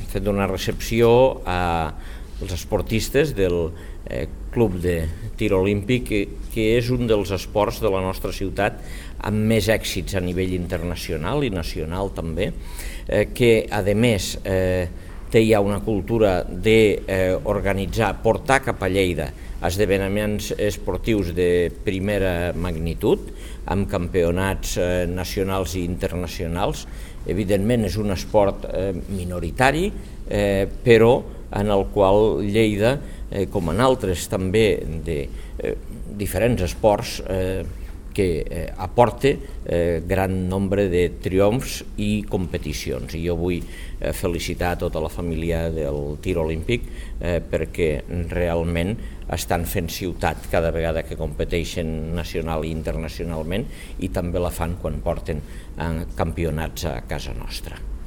fet una recepció als esportistes del Club de Tir Olímpic, que és un dels esports de la nostra ciutat amb més èxits a nivell internacional i nacional també, que a més té ja una cultura d'organitzar, portar cap a Lleida esdeveniments esportius de primera magnitud, amb campionats nacionals i internacionals. Evidentment és un esport minoritari, però en el qual Lleida, com en altres també de diferents esports, que aporta gran nombre de triomfs i competicions. I jo vull felicitar a tota la família del tir olímpic perquè realment estan fent ciutat cada vegada que competeixen nacional i internacionalment, i també la fan quan porten campionats a casa nostra.